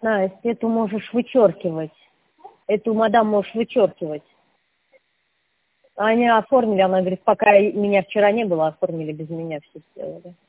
Настя, эту можешь вычеркивать. Эту мадам можешь вычеркивать. Они оформили, она говорит, пока меня вчера не было, оформили без меня, все сделали.